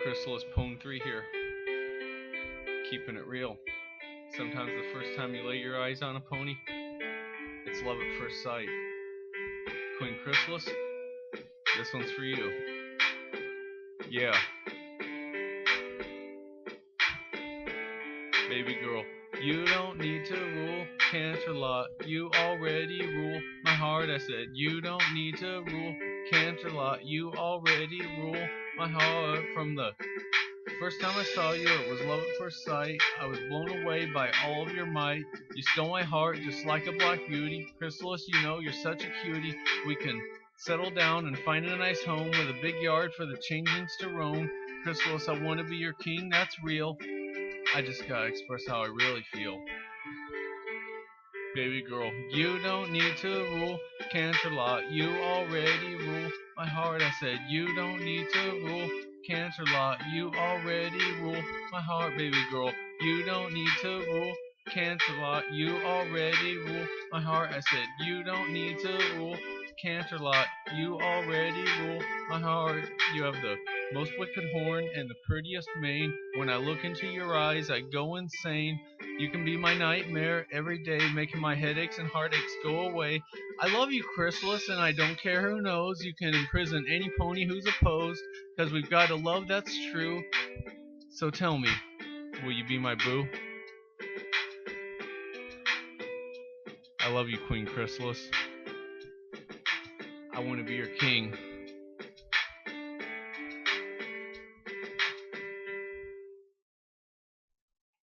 Chrysalis Pone 3 here, keeping it real. Sometimes the first time you lay your eyes on a pony, it's love at first sight. Queen Chrysalis, this one's for you. Yeah, baby girl, you don't need to rule Canterlot, you already rule my heart. I said you don't need to rule Canterlot, you already rule my heart. From the first time I saw you, it was love at first sight. I was blown away by all of your might. You stole my heart just like a black beauty. Chrysalis, you know you're such a cutie. We can settle down and find a nice home with a big yard for the changelings to roam. Chrysalis, I want to be your king, that's real. I just gotta express how I really feel. Baby girl, you don't need to rule Canterlot, you already rule my heart. I said you don't need to rule Canterlot, you already rule my heart. Baby girl, you don't need to rule Canterlot, you already rule my heart. I said you don't need to rule Canterlot, you already rule my heart. You have the most wicked horn and the prettiest mane. When I look into your eyes, I go insane. You can be my nightmare every day, making my headaches and heartaches go away. I love you, Chrysalis, and I don't care who knows. You can imprison any pony who's opposed, 'cause we've got a love that's true. So tell me, will you be my boo? I love you, Queen Chrysalis. I want to be your king.